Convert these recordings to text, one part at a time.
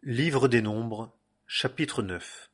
Livre des Nombres, chapitre 9.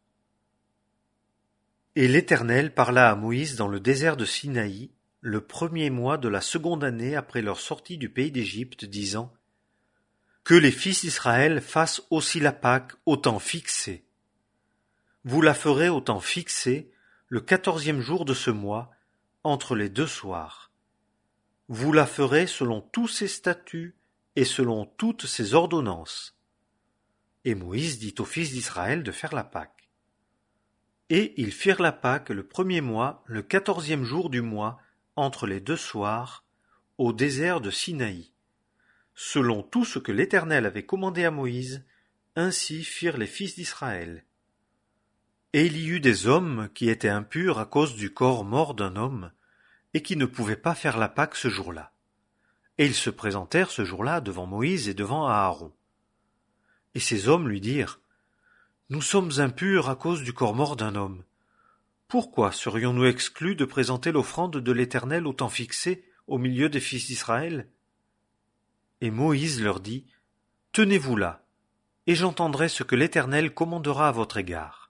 Et l'Éternel parla à Moïse dans le désert de Sinaï, le premier mois de la seconde année après leur sortie du pays d'Égypte, disant : Que les fils d'Israël fassent aussi la Pâque au temps fixé. Vous la ferez au temps fixé, le 14e jour de ce mois, entre les deux soirs. Vous la ferez selon tous ses statuts et selon toutes ses ordonnances. Et Moïse dit aux fils d'Israël de faire la Pâque. Et ils firent la Pâque le premier mois, le 14e jour du mois, entre les deux soirs, au désert de Sinaï. Selon tout ce que l'Éternel avait commandé à Moïse, ainsi firent les fils d'Israël. Et il y eut des hommes qui étaient impurs à cause du corps mort d'un homme, et qui ne pouvaient pas faire la Pâque ce jour-là. Et ils se présentèrent ce jour-là devant Moïse et devant Aaron. Et ces hommes lui dirent : Nous sommes impurs à cause du corps mort d'un homme. Pourquoi serions-nous exclus de présenter l'offrande de l'Éternel au temps fixé au milieu des fils d'Israël ? Et Moïse leur dit : Tenez-vous là, et j'entendrai ce que l'Éternel commandera à votre égard.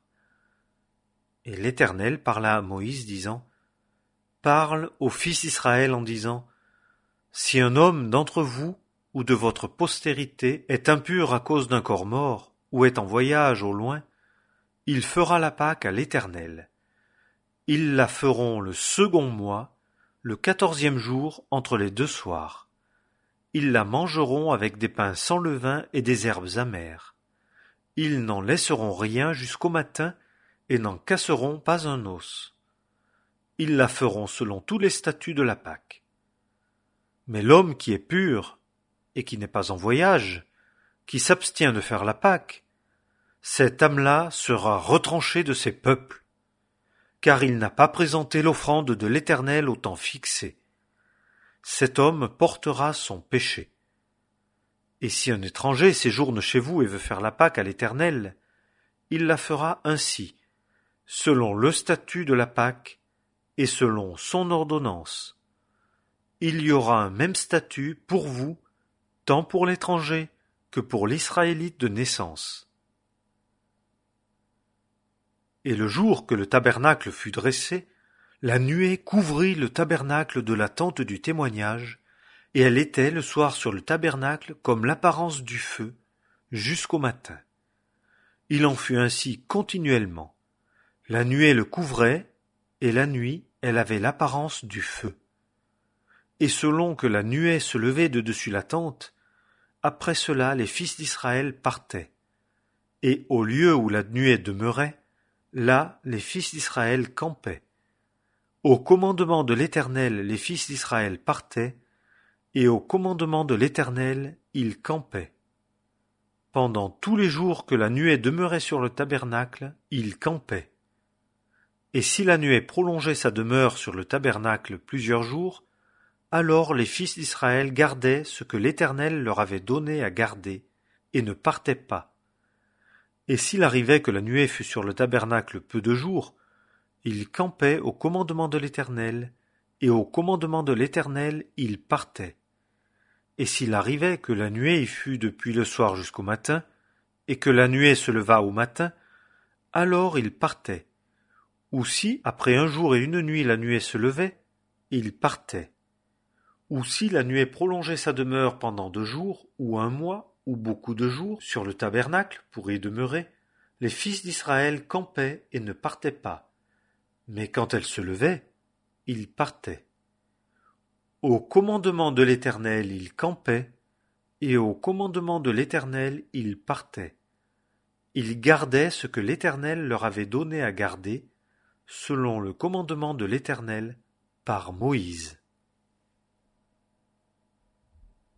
Et l'Éternel parla à Moïse, disant : Parle aux fils d'Israël en disant : Si un homme d'entre vous ou de votre postérité est impur à cause d'un corps mort, ou est en voyage au loin, il fera la Pâque à l'Éternel. Ils la feront le second mois, le 14e jour entre les deux soirs. Ils la mangeront avec des pains sans levain et des herbes amères. Ils n'en laisseront rien jusqu'au matin et n'en casseront pas un os. Ils la feront selon tous les statuts de la Pâque. Mais l'homme qui est pur et qui n'est pas en voyage, qui s'abstient de faire la Pâque, cet âme-là sera retranché de ses peuples, car il n'a pas présenté l'offrande de l'Éternel au temps fixé. Cet homme portera son péché. Et si un étranger séjourne chez vous et veut faire la Pâque à l'Éternel, il la fera ainsi, selon le statut de la Pâque et selon son ordonnance. Il y aura un même statut pour vous, tant pour l'étranger que pour l'Israélite de naissance. Et le jour que le tabernacle fut dressé, la nuée couvrit le tabernacle de la tente du témoignage, et elle était le soir sur le tabernacle comme l'apparence du feu, jusqu'au matin. Il en fut ainsi continuellement. La nuée le couvrait, et la nuit, elle avait l'apparence du feu. Et selon que la nuée se levait de dessus la tente, après cela les fils d'Israël partaient. Et au lieu où la nuée demeurait, là les fils d'Israël campaient. Au commandement de l'Éternel les fils d'Israël partaient, et au commandement de l'Éternel ils campaient. Pendant tous les jours que la nuée demeurait sur le tabernacle, ils campaient. Et si la nuée prolongeait sa demeure sur le tabernacle plusieurs jours, alors les fils d'Israël gardaient ce que l'Éternel leur avait donné à garder, et ne partaient pas. Et s'il arrivait que la nuée fût sur le tabernacle peu de jours, ils campaient au commandement de l'Éternel, et au commandement de l'Éternel ils partaient. Et s'il arrivait que la nuée y fût depuis le soir jusqu'au matin, et que la nuée se levât au matin, alors ils partaient. Ou si, après un jour et une nuit, la nuée se levait, ils partaient. Ou si la nuée prolongeait sa demeure pendant 2 jours, ou 1 mois, ou beaucoup de jours, sur le tabernacle, pour y demeurer, les fils d'Israël campaient et ne partaient pas. Mais quand elle se levait, ils partaient. Au commandement de l'Éternel ils campaient, et au commandement de l'Éternel ils partaient. Ils gardaient ce que l'Éternel leur avait donné à garder, selon le commandement de l'Éternel par Moïse.